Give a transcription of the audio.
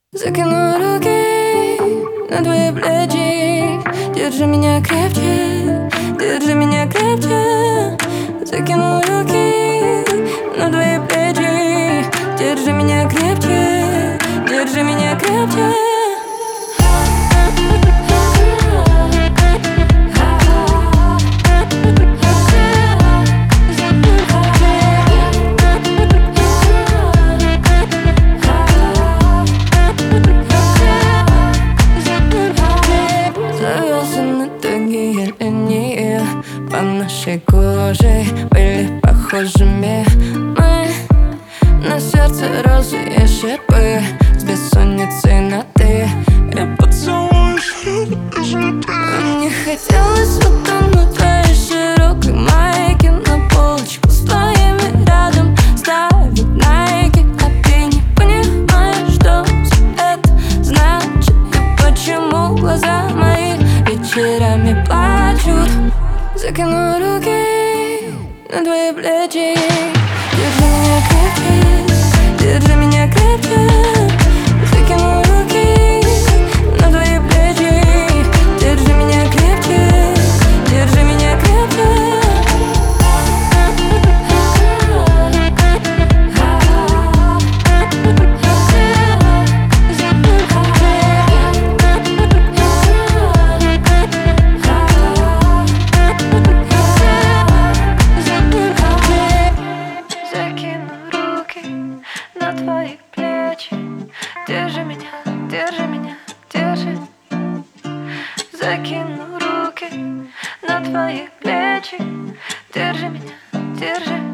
Закину руки на твои плечи, держи меня крепче, держи меня крепче. Закину руки на твои плечи, держи меня крепче, держи меня крепче. По нашей коже были похожими мы. На сердце розы и шипы, с бессонницей на ты. И поцелуешь мне хотелось утонуть в твоей широкой майке, на полочку с твоими рядом ставить найки. А ты не понимаешь, что это значит, и почему глаза мои вечерами плачут. Закину руки на твои плечи, держи меня крепче, держи меня крепче. Закину руки на твои плечи, держи меня крепче, держи меня крепче. На твои плечи, держи меня, держи меня, держи. Закину руки на твои плечи, держи меня, держи.